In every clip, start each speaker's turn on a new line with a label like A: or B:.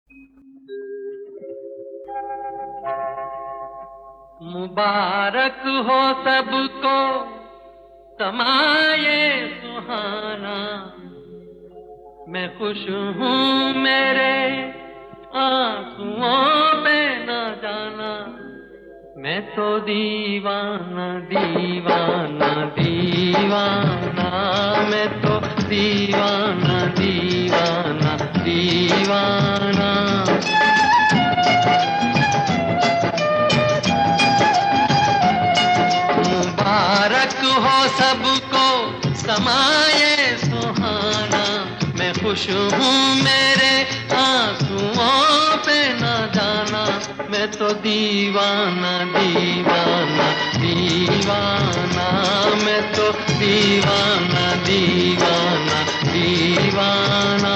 A: मुबारक हो सबको समाये सुहाना। मैं खुश हूँ मेरे आंसुओं पे न जाना। मैं तो दीवाना दीवाना दीवाना, मैं तो दीवाना दीवाना दीवाना। मुबारक हो सबको समाये सुहाना। मैं खुश हूँ मेरे आंसुओं पे न जाना। मैं तो दीवाना दीवाना दीवाना, मैं तो दीवाना दीवाना दीवाना।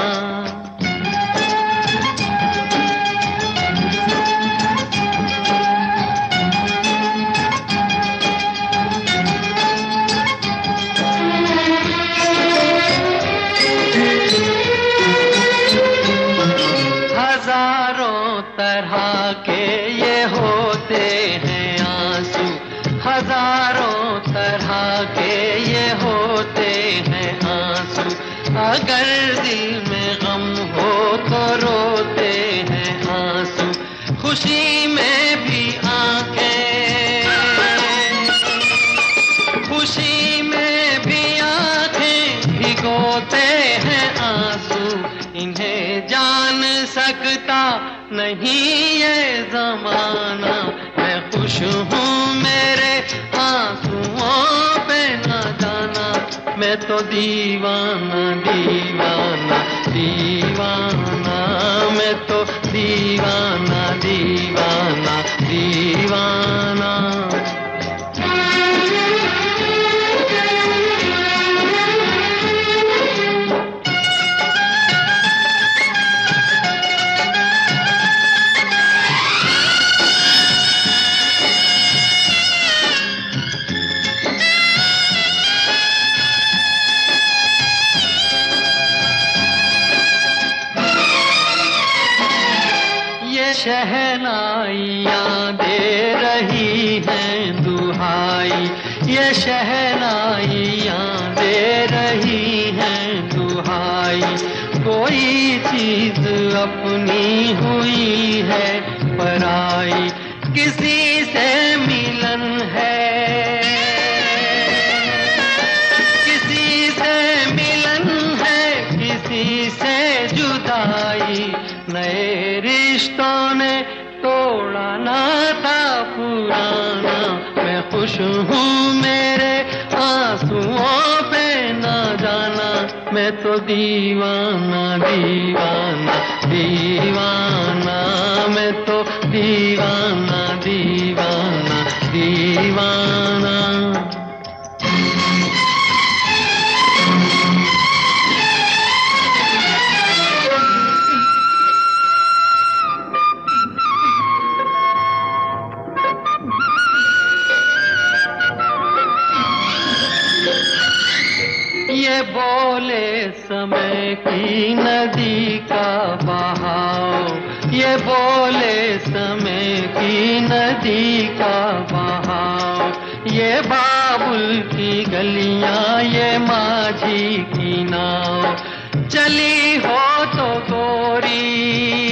A: हजारों तरह के ये होते हैं आंसू। हजारों तरह के ये होते हैं आंसू। अगर दिल में गम हो तो रोते हैं आंसू। खुशी में भी आंखें, खुशी में भी आंखें भिगोते हैं आंसू। इन्हें जान सकता नहीं ये जमाना। मैं खुश हूँ मेरे आंसुओं पे न जाना। मैं तो दीवाना दीवाना दीवाना, मैं तो दीवाना दीवाना दीवाना। शहनाइयाँ दे रही हैं दुहाई। ये शहनाइयाँ दे रही हैं दुहाई। कोई चीज अपनी हुई है पराई। किसी से मिलन है, किसी से मिलन है, किसी से जुदाई। नए रिश्तों ने तोड़ा नाता पुराना। मैं खुश हूँ मेरे आंसुओं पे न जाना। मैं तो दीवाना दीवाना दीवाना, मैं तो दीवाना दीवाना दीवाना। ये बोले समय की नदी का बहाव। ये बोले समय की नदी का बहाव। ये बाबुल की गलियां, ये माझी की नाव। चली हो तो गोरी,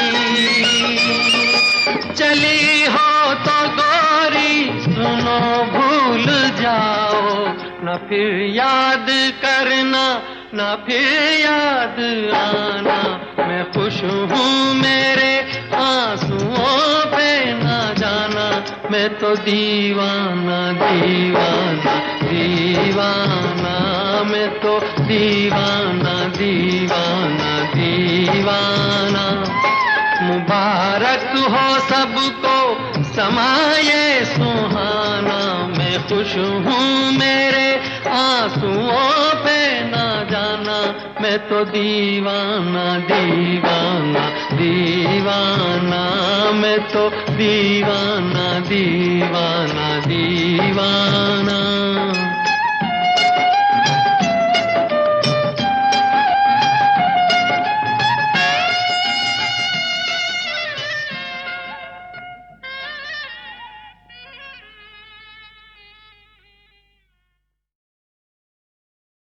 A: चली हो तो गोरी, सुनो भूल जाओ। न फिर याद करना, न फिर याद आना। मैं खुश हूँ मेरे आंसुओं पे न जाना। मैं तो दीवाना दीवाना दीवाना, मैं तो दीवाना दीवाना दीवाना। मुबारक हो सबको समाये सुहाना। मैं खुश हूँ मेरे आंसुओं पे न जाना। मैं तो दीवाना दीवाना दीवाना, मैं तो दीवाना दीवाना दीवाना।